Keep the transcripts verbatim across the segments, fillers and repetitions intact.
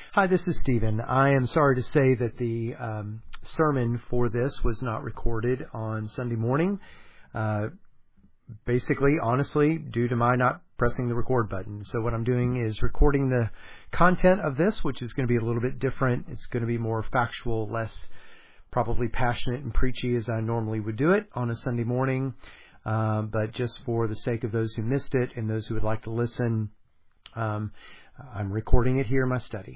Hi, this is Stephen. I am sorry to say that the um, sermon for this was not recorded on Sunday morning. Uh, basically, honestly, due to my not pressing the record button. So what I'm doing is recording the content of this, which is going to be a little bit different. It's going to be more factual, less probably passionate and preachy as I normally would do it on a Sunday morning. Uh, but just for the sake of those who missed it and those who would like to listen, um, I'm recording it here in my study.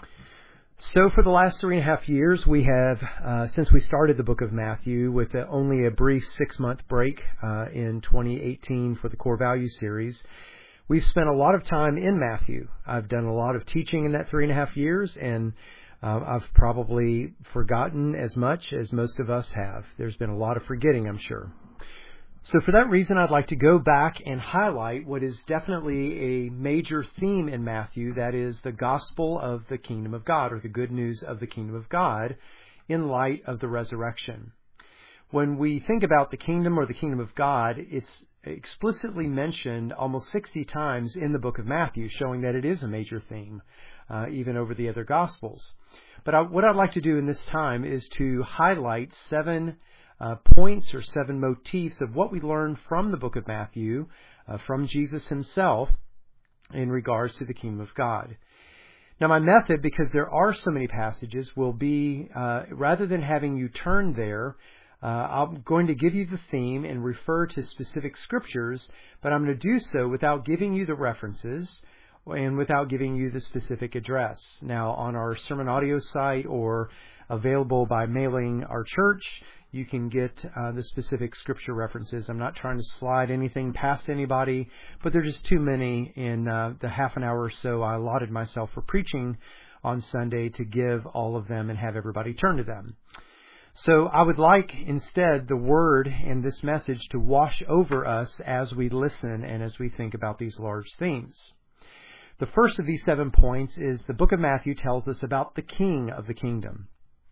So for the last three and a half years, we have, uh, since we started the book of Matthew with a, only a brief six-month break uh, in twenty eighteen for the Core Values series, we've spent a lot of time in Matthew. I've done a lot of teaching in that three and a half years, and uh, I've probably forgotten as much as most of us have. There's been a lot of forgetting, I'm sure. So for that reason, I'd like to go back and highlight what is definitely a major theme in Matthew, that is the gospel of the kingdom of God, or the good news of the kingdom of God, in light of the resurrection. When we think about the kingdom or the kingdom of God, it's explicitly mentioned almost sixty times in the book of Matthew, showing that it is a major theme, uh, even over the other gospels. But I, what I'd like to do in this time is to highlight seven Uh, points or seven motifs of what we learn from the book of Matthew, uh, from Jesus himself, in regards to the kingdom of God. Now, my method, because there are so many passages, will be, uh, rather than having you turn there, uh, I'm going to give you the theme and refer to specific scriptures, but I'm going to do so without giving you the references and without giving you the specific address. Now, on our sermon audio site or available by mailing our church, you can get uh, the specific scripture references. I'm not trying to slide anything past anybody, but there's just too many in uh, the half an hour or so I allotted myself for preaching on Sunday to give all of them and have everybody turn to them. So I would like instead the word and this message to wash over us as we listen and as we think about these large themes. The first of these seven points is the book of Matthew tells us about the king of the kingdom.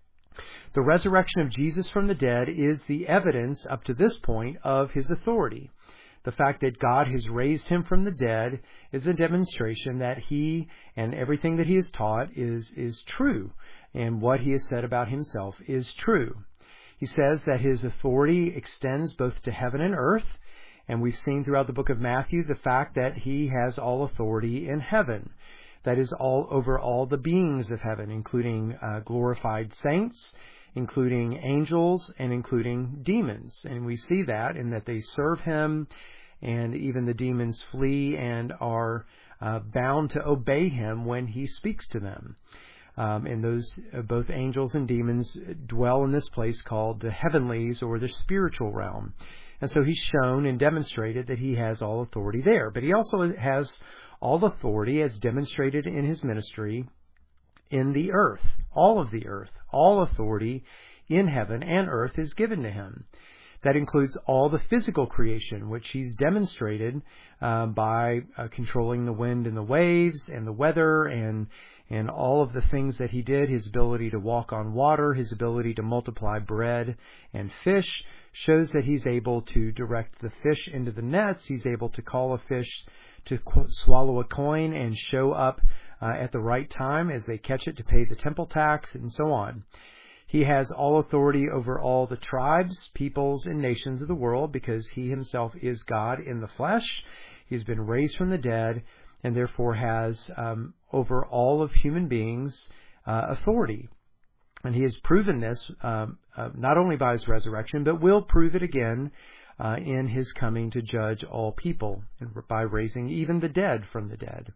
The resurrection of Jesus from the dead is the evidence up to this point of his authority. The fact that God has raised him from the dead is a demonstration that he and everything that he has taught is, is true, and what he has said about himself is true. He says that his authority extends both to heaven and earth, and we've seen throughout the book of Matthew the fact that he has all authority in heaven. That is all over all the beings of heaven, including uh, glorified saints, including angels, and including demons. And we see that in that they serve him, and even the demons flee and are uh, bound to obey him when he speaks to them. Um, and those uh, both angels and demons dwell in this place called the heavenlies, or the spiritual realm. And so he's shown and demonstrated that he has all authority there. But he also has all authority, as demonstrated in his ministry, in the earth. All of the earth. All authority in heaven and earth is given to him. That includes all the physical creation, which he's demonstrated uh, by uh, controlling the wind and the waves and the weather and and all of the things that he did. His ability to walk on water, his ability to multiply bread and fish, shows that he's able to direct the fish into the nets. He's able to call a fish to qu- swallow a coin and show up uh, at the right time as they catch it to pay the temple tax, and so on. He has all authority over all the tribes, peoples, and nations of the world, because he himself is God in the flesh. He's been raised from the dead, and therefore has um, over all of human beings uh, authority. And he has proven this um, uh, not only by his resurrection, but will prove it again Uh, in his coming to judge all people, and by raising even the dead from the dead.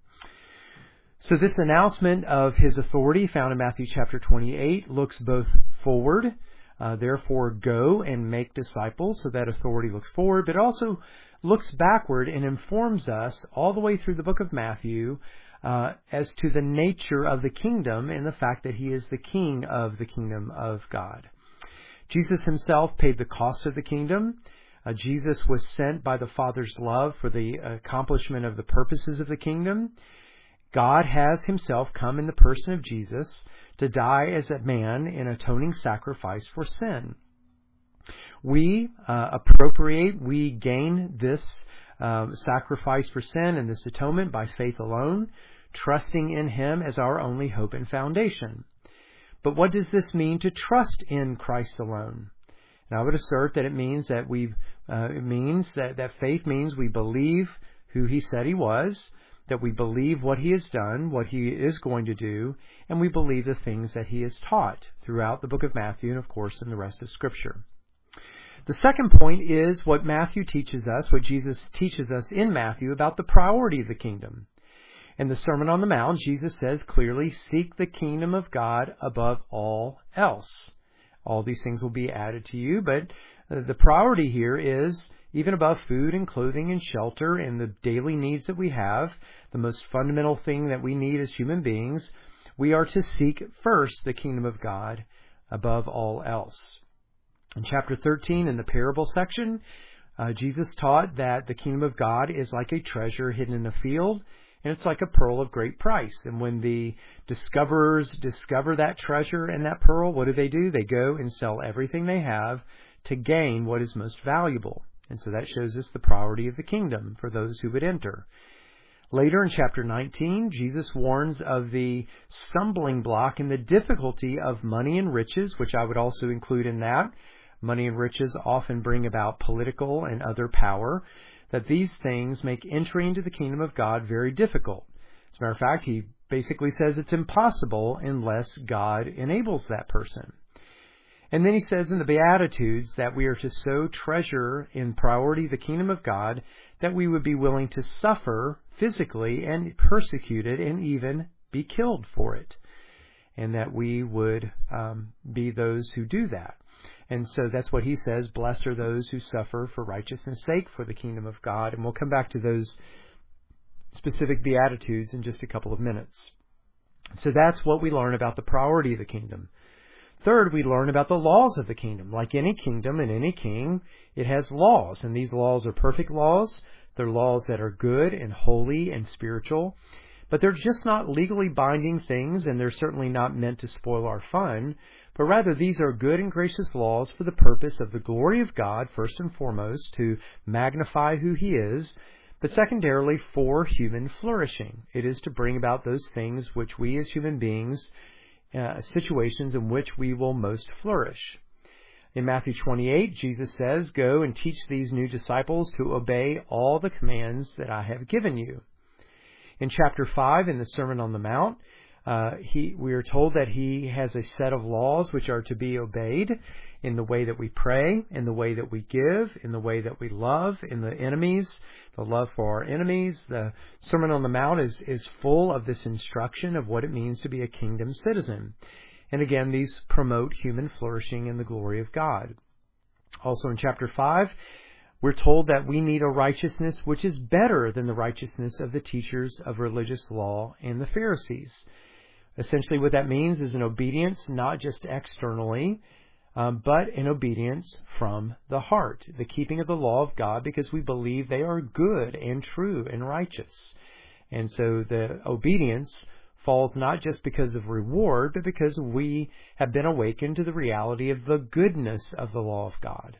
So this announcement of his authority found in Matthew chapter twenty-eight looks both forward, uh, therefore go and make disciples, so that authority looks forward, but also looks backward and informs us all the way through the book of Matthew uh, as to the nature of the kingdom and the fact that he is the king of the kingdom of God. Jesus himself paid the cost of the kingdom. Uh, Jesus was sent by the Father's love for the accomplishment of the purposes of the kingdom. God has himself come in the person of Jesus to die as a man in atoning sacrifice for sin. We uh, appropriate, we gain this uh, sacrifice for sin and this atonement by faith alone, trusting in Him as our only hope and foundation. But what does this mean to trust in Christ alone? And I would assert that it means that we uh, it means that, that faith means we believe who He said He was, that we believe what He has done, what He is going to do, and we believe the things that He has taught throughout the book of Matthew and, of course, in the rest of Scripture. The second point is what Matthew teaches us, what Jesus teaches us in Matthew about the priority of the kingdom. In the Sermon on the Mount, Jesus says clearly, seek the kingdom of God above all else. All these things will be added to you, but the priority here is, even above food and clothing and shelter and the daily needs that we have, the most fundamental thing that we need as human beings, we are to seek first the kingdom of God above all else. In chapter thirteen, in the parable section, uh, Jesus taught that the kingdom of God is like a treasure hidden in a field, and it's like a pearl of great price. And when the discoverers discover that treasure and that pearl, what do they do? They go and sell everything they have to gain what is most valuable. And so that shows us the priority of the kingdom for those who would enter. Later in chapter nineteen, Jesus warns of the stumbling block and the difficulty of money and riches, which I would also include in that. Money and riches often bring about political and other power, that these things make entry into the kingdom of God very difficult. As a matter of fact, he basically says it's impossible unless God enables that person. And then he says in the Beatitudes that we are to so treasure in priority the kingdom of God that we would be willing to suffer physically and persecuted and even be killed for it. And that we would um, be those who do that. And so that's what he says, blessed are those who suffer for righteousness' sake for the kingdom of God. And we'll come back to those specific Beatitudes in just a couple of minutes. So that's what we learn about the priority of the kingdom. Third, we learn about the laws of the kingdom. Like any kingdom and any king, it has laws. And these laws are perfect laws. They're laws that are good and holy and spiritual. But they're just not legally binding things, and they're certainly not meant to spoil our fun. But rather, these are good and gracious laws for the purpose of the glory of God, first and foremost, to magnify who He is, but secondarily for human flourishing. It is to bring about those things which we as human beings, uh, situations in which we will most flourish. In Matthew twenty-eight, Jesus says, go and teach these new disciples to obey all the commands that I have given you. In chapter five, in the Sermon on the Mount, Uh, he, we are told that He has a set of laws which are to be obeyed in the way that we pray, in the way that we give, in the way that we love, in the enemies, the love for our enemies. The Sermon on the Mount is, is full of this instruction of what it means to be a kingdom citizen. And again, these promote human flourishing in the glory of God. Also in chapter five, we're told that we need a righteousness which is better than the righteousness of the teachers of religious law and the Pharisees. Essentially what that means is an obedience not just externally, um, but an obedience from the heart, the keeping of the law of God, because we believe they are good and true and righteous. And so the obedience falls not just because of reward, but because we have been awakened to the reality of the goodness of the law of God.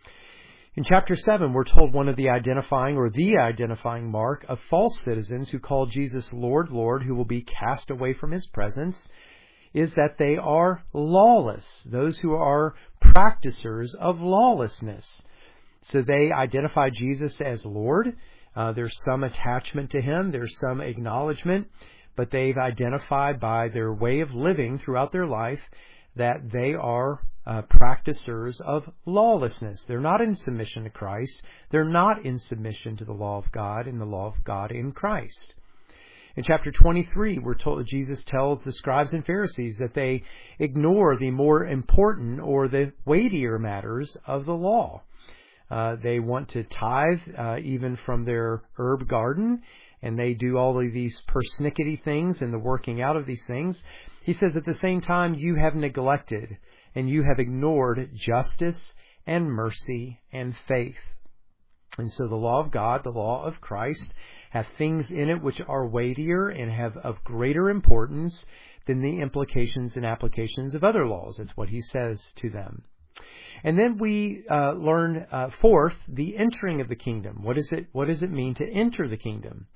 In chapter seven, we're told one of the identifying or the identifying mark of false citizens who call Jesus Lord, Lord, who will be cast away from His presence, is that they are lawless, those who are practicers of lawlessness. So they identify Jesus as Lord. Uh, there's some attachment to Him. There's some acknowledgement, but they've identified by their way of living throughout their life that they are Uh, practicers of lawlessness. They're not in submission to Christ. They're not in submission to the law of God and the law of God in Christ. In chapter twenty-three, we're told Jesus tells the scribes and Pharisees that they ignore the more important or the weightier matters of the law. Uh, they want to tithe uh, even from their herb garden, and they do all of these persnickety things and the working out of these things. He says at the same time, you have neglected and you have ignored justice and mercy and faith. And so the law of God, the law of Christ, have things in it which are weightier and have of greater importance than the implications and applications of other laws. That's what he says to them. And then we uh, learn, uh, fourth, the entering of the kingdom. What is it? What does it mean to enter the kingdom?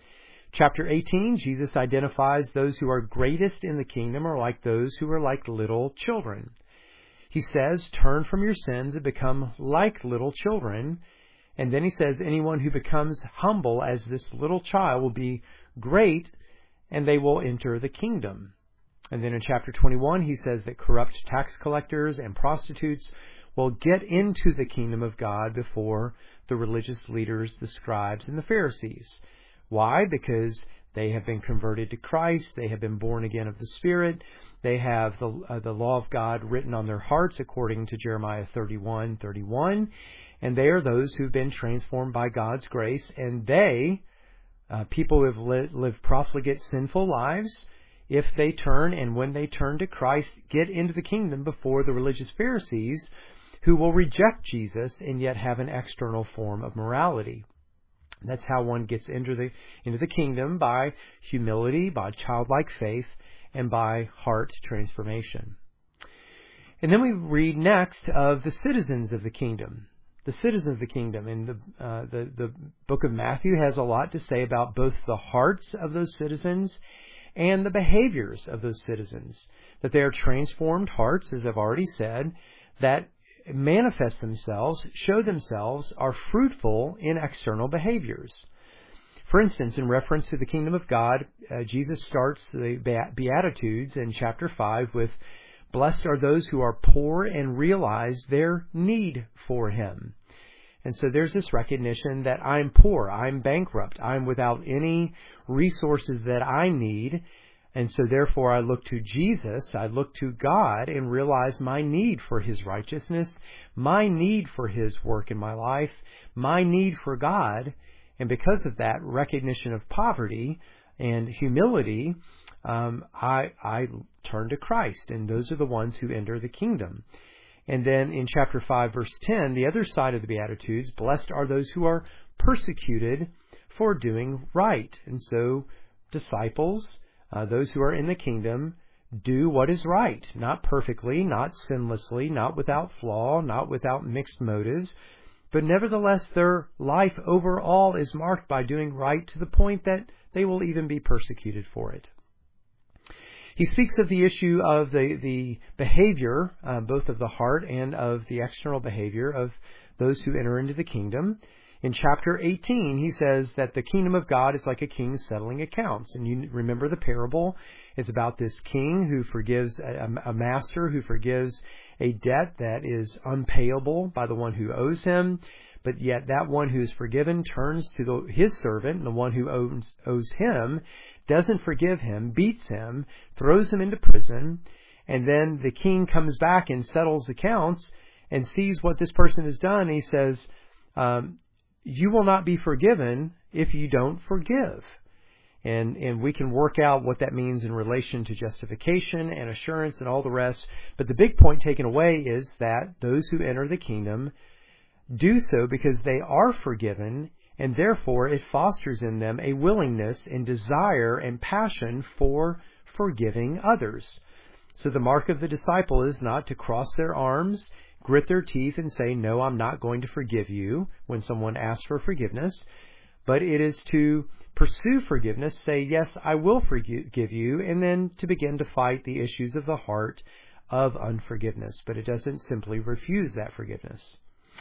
Chapter eighteen, Jesus identifies those who are greatest in the kingdom are like those who are like little children. He says, turn from your sins and become like little children. And then he says, anyone who becomes humble as this little child will be great, and they will enter the kingdom. And then in chapter twenty-one, he says that corrupt tax collectors and prostitutes will get into the kingdom of God before the religious leaders, the scribes, and the Pharisees. Why? Because they have been converted to Christ. They have been born again of the Spirit. They have the uh, the law of God written on their hearts according to Jeremiah thirty-one thirty-one. And they are those who've been transformed by God's grace. And they, uh, people who have li- lived profligate, sinful lives, if they turn and when they turn to Christ, get into the kingdom before the religious Pharisees who will reject Jesus and yet have an external form of morality. That's how one gets into the into the kingdom, by humility, by childlike faith, and by heart transformation. And then we read next of the citizens of the kingdom. The citizens of the kingdom. And the, uh, the, the book of Matthew has a lot to say about both the hearts of those citizens and the behaviors of those citizens. That they are transformed hearts, as I've already said, that manifest themselves, show themselves, are fruitful in external behaviors. For instance, in reference to the kingdom of God, uh, Jesus starts the Beatitudes in chapter five with, blessed are those who are poor and realize their need for Him. And so there's this recognition that I'm poor, I'm bankrupt, I'm without any resources that I need. And so therefore I look to Jesus, I look to God and realize my need for His righteousness, my need for His work in my life, my need for God. And because of that recognition of poverty and humility, um, I, I turn to Christ. And those are the ones who enter the kingdom. And then in chapter five, verse ten, the other side of the Beatitudes, blessed are those who are persecuted for doing right. And so disciples, Uh, those who are in the kingdom, do what is right, not perfectly, not sinlessly, not without flaw, not without mixed motives, but nevertheless their life overall is marked by doing right to the point that they will even be persecuted for it. He speaks of the issue of the, the behavior, uh, both of the heart and of the external behavior of those who enter into the kingdom. In chapter eighteen, he says that the kingdom of God is like a king settling accounts. And you remember the parable. It's about this king who forgives a, a master who forgives a debt that is unpayable by the one who owes him. But yet that one who is forgiven turns to the, his servant, and the one who owes, owes him doesn't forgive him, beats him, throws him into prison. And then the king comes back and settles accounts and sees what this person has done. And he says, um, you will not be forgiven if you don't forgive. And and we can work out what that means in relation to justification and assurance and all the rest. But the big point taken away is that those who enter the kingdom do so because they are forgiven, and therefore it fosters in them a willingness and desire and passion for forgiving others. So the mark of the disciple is not to cross their arms, grit their teeth and say, no, I'm not going to forgive you when someone asks for forgiveness. But it is to pursue forgiveness, say, yes, I will forgive you, and then to begin to fight the issues of the heart of unforgiveness. But it doesn't simply refuse that forgiveness.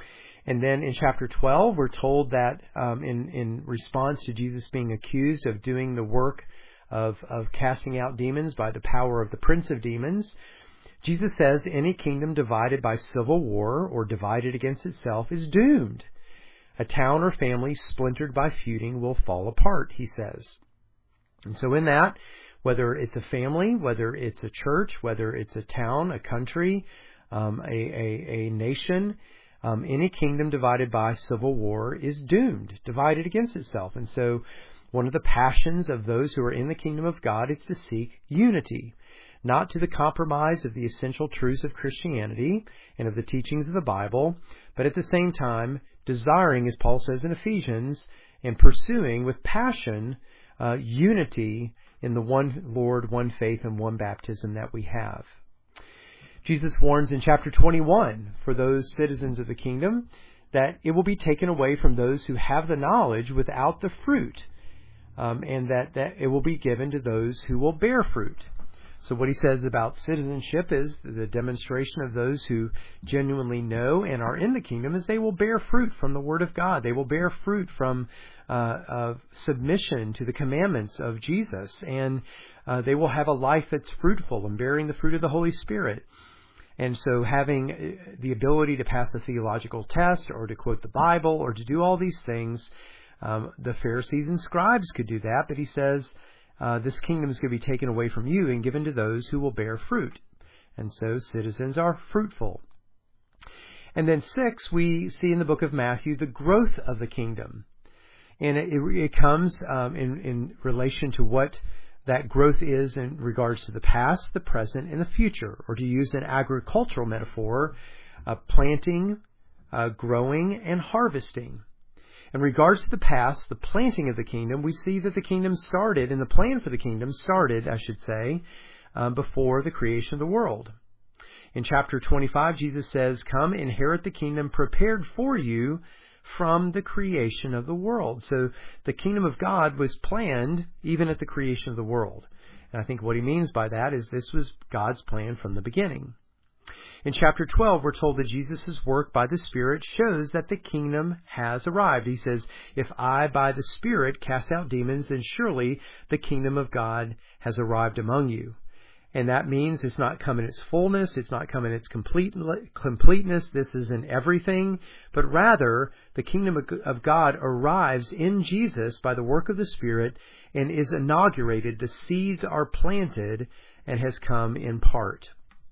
And then in chapter twelve, we're told that um, in, in response to Jesus being accused of doing the work of, of casting out demons by the power of the prince of demons, Jesus says any kingdom divided by civil war or divided against itself is doomed. A town or family splintered by feuding will fall apart, he says. And so in that, whether it's a family, whether it's a church, whether it's a town, a country, um, a, a, a nation, um, any kingdom divided by civil war is doomed, divided against itself. And so one of the passions of those who are in the kingdom of God is to seek unity. Not to the compromise of the essential truths of Christianity and of the teachings of the Bible, but at the same time desiring, as Paul says in Ephesians, and pursuing with passion uh, unity in the one Lord, one faith, and one baptism that we have. Jesus warns in chapter twenty-one for those citizens of the kingdom that it will be taken away from those who have the knowledge without the fruit. um, and that, that it will be given to those who will bear fruit. So what he says about citizenship is the demonstration of those who genuinely know and are in the kingdom is they will bear fruit from the Word of God. They will bear fruit from uh, of submission to the commandments of Jesus, and uh, they will have a life that's fruitful and bearing the fruit of the Holy Spirit. And so having the ability to pass a theological test or to quote the Bible or to do all these things, um, the Pharisees and scribes could do that, but he says, Uh, this kingdom is going to be taken away from you and given to those who will bear fruit. And so citizens are fruitful. And then six, we see in the book of Matthew the growth of the kingdom. And it, it comes um, in, in relation to what that growth is in regards to the past, the present, and the future. Or to use an agricultural metaphor, uh, planting, uh, growing, and harvesting. In regards to the past, the planting of the kingdom, we see that the kingdom started, and the plan for the kingdom started, I should say, um, before the creation of the world. In chapter twenty-five, Jesus says, "Come, inherit the kingdom prepared for you from the creation of the world." So the kingdom of God was planned even at the creation of the world. And I think what he means by that is this was God's plan from the beginning. In chapter twelve, we're told that Jesus' work by the Spirit shows that the kingdom has arrived. He says, "If I by the Spirit cast out demons, then surely the kingdom of God has arrived among you." And that means it's not come in its fullness, it's not come in its complete, completeness, this isn't everything, but rather the kingdom of God arrives in Jesus by the work of the Spirit and is inaugurated. The seeds are planted and has come in part.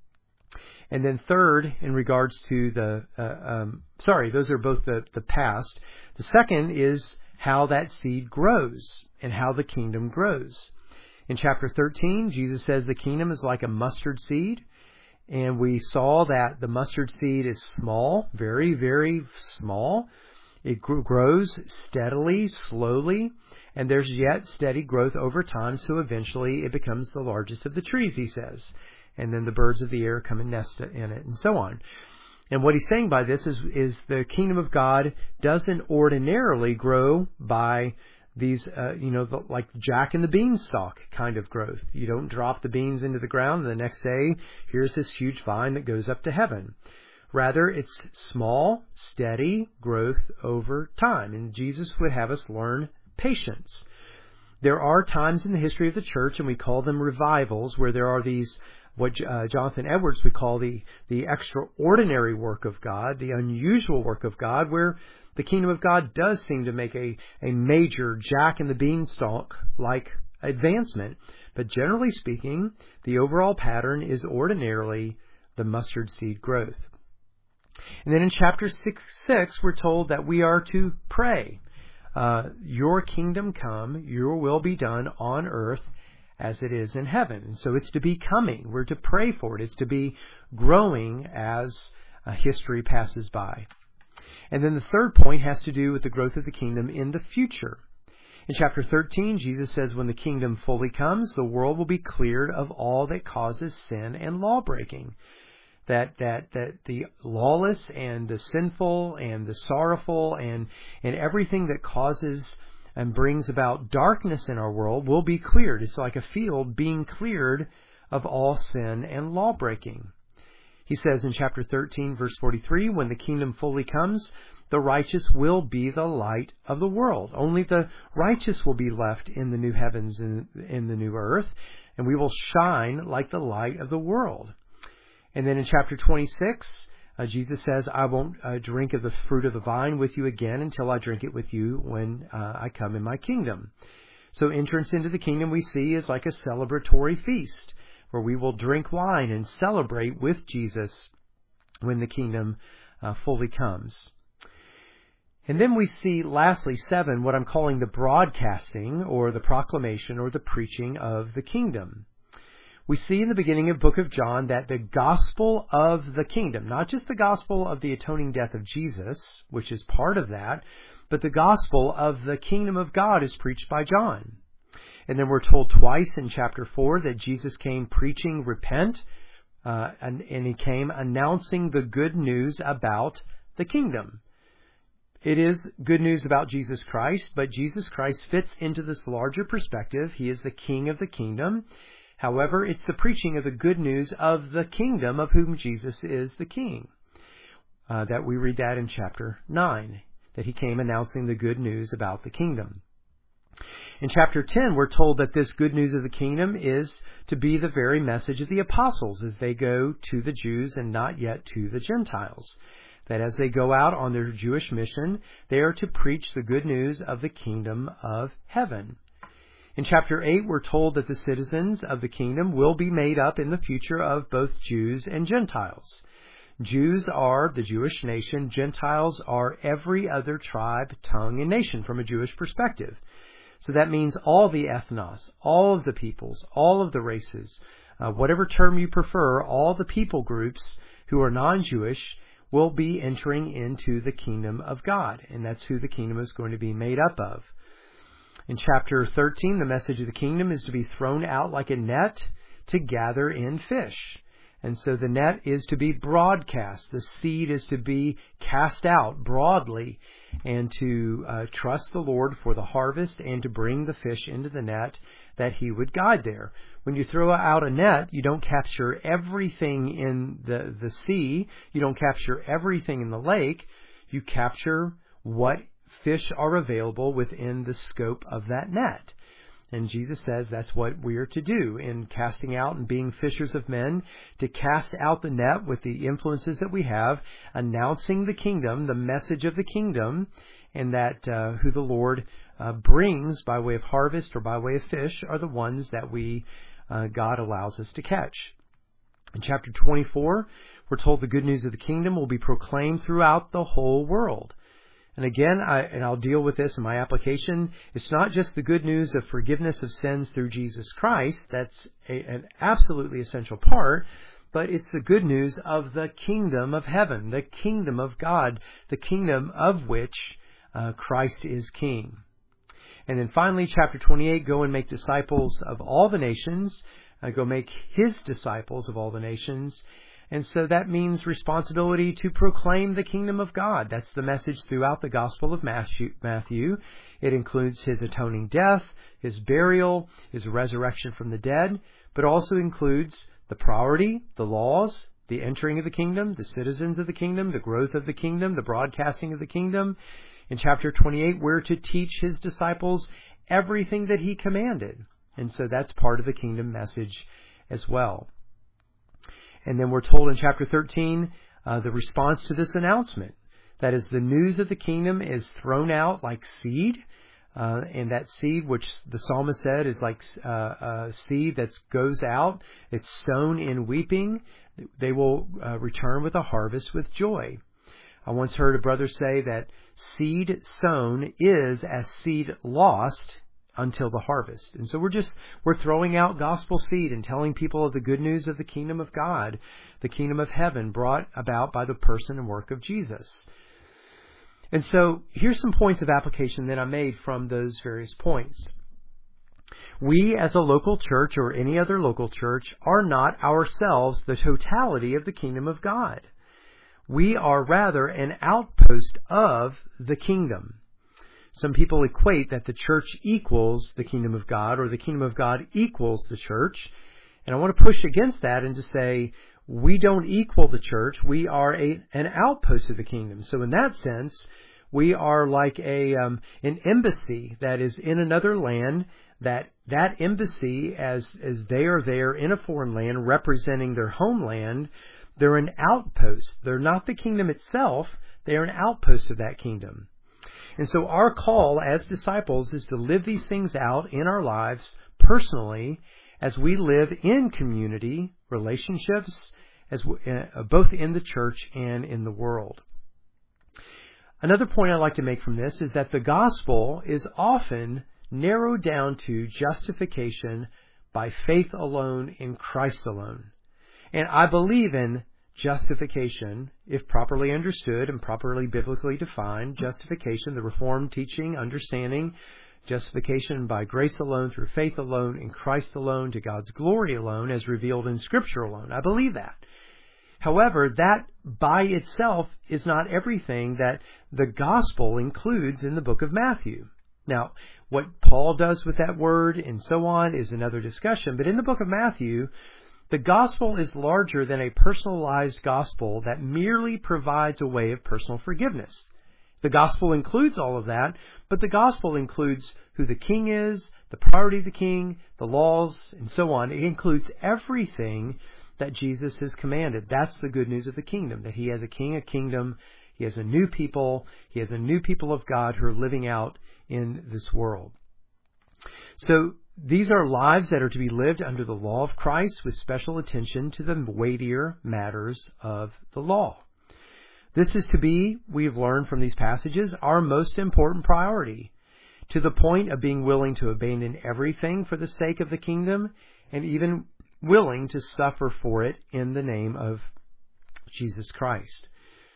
And then third, in regards to the, uh, um, sorry, those are both the, the past. The second is how that seed grows and how the kingdom grows. In chapter thirteen, Jesus says the kingdom is like a mustard seed. And we saw that the mustard seed is small, very, very small. It grows steadily, slowly, and there's yet steady growth over time, so eventually it becomes the largest of the trees, he says. And then the birds of the air come and nest in it, and so on. And what he's saying by this is, is the kingdom of God doesn't ordinarily grow by these, uh, you know, the, like Jack and the Beanstalk kind of growth. You don't drop the beans into the ground and the next day, here's this huge vine that goes up to heaven. Rather, it's small, steady growth over time. And Jesus would have us learn patience. There are times in the history of the church, and we call them revivals, where there are these what uh, Jonathan Edwards would call the, the extraordinary work of God, the unusual work of God, where the kingdom of God does seem to make a, a major Jack and the Beanstalk-like advancement. But generally speaking, the overall pattern is ordinarily the mustard seed growth. And then in chapter six, six we're told that we are to pray. Uh, your kingdom come, your will be done on earth as it is in heaven. And so it's to be coming. We're to pray for it. It's to be growing as uh, history passes by. And then the third point has to do with the growth of the kingdom in the future. In chapter thirteen, Jesus says, when the kingdom fully comes, the world will be cleared of all that causes sin and lawbreaking. That, that, that the lawless and the sinful and the sorrowful and, and everything that causes and brings about darkness in our world will be cleared. It's like a field being cleared of all sin and lawbreaking. He says in chapter thirteen, verse forty-three, when the kingdom fully comes, the righteous will be the light of the world. Only the righteous will be left in the new heavens and in the new earth, and we will shine like the light of the world. And then in chapter twenty-six, uh, Jesus says, I won't uh, drink of the fruit of the vine with you again until I drink it with you when uh, I come in my kingdom. So entrance into the kingdom we see is like a celebratory feast where we will drink wine and celebrate with Jesus when the kingdom uh, fully comes. And then we see, lastly, seven, what I'm calling the broadcasting or the proclamation or the preaching of the kingdom. We see in the beginning of the book of John that the gospel of the kingdom, not just the gospel of the atoning death of Jesus, which is part of that, but the gospel of the kingdom of God is preached by John. And then we're told twice in chapter four that Jesus came preaching repent, uh, and, and he came announcing the good news about the kingdom. it is good news about Jesus Christ, but Jesus Christ fits into this larger perspective. He is the King of the kingdom. However, it's the preaching of the good news of the kingdom of whom Jesus is the King. Uh, that we read that in chapter nine, that he came announcing the good news about the kingdom. In chapter ten, we're told that this good news of the kingdom is to be the very message of the apostles as they go to the Jews and not yet to the Gentiles. That as they go out on their Jewish mission, they are to preach the good news of the kingdom of heaven. In chapter eight, we're told that the citizens of the kingdom will be made up in the future of both Jews and Gentiles. Jews are the Jewish nation. Gentiles are every other tribe, tongue, and nation from a Jewish perspective. So that means all the ethnos, all of the peoples, all of the races, uh, whatever term you prefer, all the people groups who are non-Jewish will be entering into the kingdom of God. And that's who the kingdom is going to be made up of. In chapter thirteen, the message of the kingdom is to be thrown out like a net to gather in fish. And so the net is to be broadcast. The seed is to be cast out broadly and to uh, trust the Lord for the harvest and to bring the fish into the net that he would guide there. When you throw out a net, you don't capture everything in the, the sea. You don't capture everything in the lake. You capture what fish are available within the scope of that net. And Jesus says that's what we are to do in casting out and being fishers of men, to cast out the net with the influences that we have, announcing the kingdom, the message of the kingdom, and that uh, who the Lord uh, brings by way of harvest or by way of fish are the ones that we, uh, God allows us to catch. In chapter twenty-four, we're told the good news of the kingdom will be proclaimed throughout the whole world. And again, I, and I'll deal with this in my application, it's not just the good news of forgiveness of sins through Jesus Christ. That's a, an absolutely essential part. But it's the good news of the kingdom of heaven, the kingdom of God, the kingdom of which uh, Christ is King. And then finally, chapter twenty-eight, go and make disciples of all the nations. Uh, go make his disciples of all the nations. And so that means responsibility to proclaim the kingdom of God. That's the message throughout the Gospel of Matthew. It includes his atoning death, his burial, his resurrection from the dead, but also includes the priority, the laws, the entering of the kingdom, the citizens of the kingdom, the growth of the kingdom, the broadcasting of the kingdom. In chapter twenty-eight, we're to teach his disciples everything that he commanded. And so that's part of the kingdom message as well. And then we're told in chapter thirteen, uh, the response to this announcement. That is, the news of the kingdom is thrown out like seed. Uh, and that seed, which the psalmist said is like uh, a seed that goes out. It's sown in weeping. They will uh, return with a harvest with joy. I once heard a brother say that seed sown is as seed lost until the harvest. And so we're just, we're throwing out gospel seed and telling people of the good news of the kingdom of God, the kingdom of heaven brought about by the person and work of Jesus. And so here's some points of application that I made from those various points. We as a local church or any other local church are not ourselves the totality of the kingdom of God. We are rather an outpost of the kingdom. Some people equate that the church equals the kingdom of God or the kingdom of God equals the church. And I want to push against that and to say we don't equal the church. We are a, an outpost of the kingdom. So in that sense, we are like a um, an embassy that is in another land. That that embassy, as as they are there in a foreign land representing their homeland, they're an outpost. They're not the kingdom itself. They are an outpost of that kingdom. And so our call as disciples is to live these things out in our lives personally as we live in community, relationships, as we, uh, both in the church and in the world. Another point I'd like to make from this is that the gospel is often narrowed down to justification by faith alone in Christ alone. And I believe in justification, if properly understood and properly biblically defined, justification, the Reformed teaching, understanding, justification by grace alone, through faith alone, in Christ alone, to God's glory alone, as revealed in Scripture alone. I believe that. However, that by itself is not everything that the gospel includes in the book of Matthew. Now, what Paul does with that word and so on is another discussion, but in the book of Matthew, the gospel is larger than a personalized gospel that merely provides a way of personal forgiveness. The gospel includes all of that, but the gospel includes who the king is, the priority of the king, the laws, and so on. It includes everything that Jesus has commanded. That's the good news of the kingdom, that he has a king, a kingdom, he has a new people, he has a new people of God who are living out in this world. So these are lives that are to be lived under the law of Christ with special attention to the weightier matters of the law. This is to be, we have learned from these passages, our most important priority, to the point of being willing to abandon everything for the sake of the kingdom and even willing to suffer for it in the name of Jesus Christ.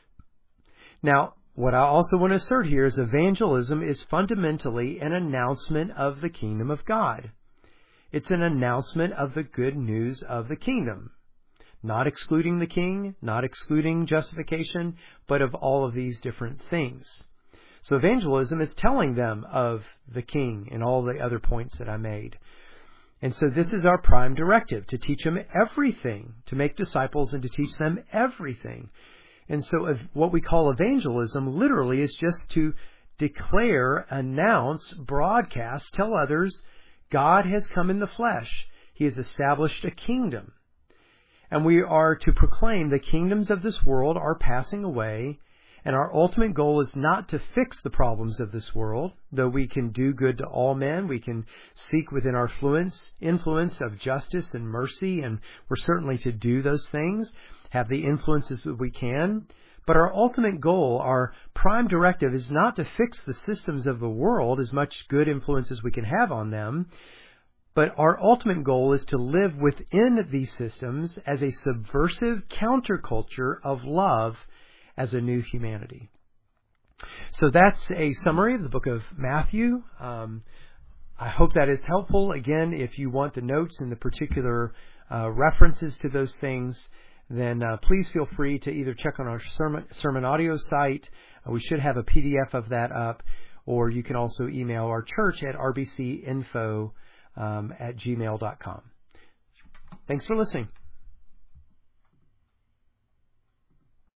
Now, what I also want to assert here is evangelism is fundamentally an announcement of the kingdom of God. It's an announcement of the good news of the kingdom. Not excluding the king, not excluding justification, but of all of these different things. So evangelism is telling them of the king and all the other points that I made. And so this is our prime directive, to teach them everything, to make disciples and to teach them everything. And so if what we call evangelism literally is just to declare, announce, broadcast, tell others, God has come in the flesh. He has established a kingdom. And we are to proclaim the kingdoms of this world are passing away, and our ultimate goal is not to fix the problems of this world, though we can do good to all men. We can seek within our influence, influence of justice and mercy, and we're certainly to do those things, have the influences that we can. But our ultimate goal, our prime directive, is not to fix the systems of the world, as much good influence as we can have on them, but our ultimate goal is to live within these systems as a subversive counterculture of love as a new humanity. So that's a summary of the book of Matthew. Um, I hope that is helpful. Again, if you want the notes and the particular uh, references to those things, then uh, please feel free to either check on our sermon, sermon audio site. Uh, we should have a P D F of that up, or you can also email our church at r b c info um, at gmail dot com. Thanks for listening.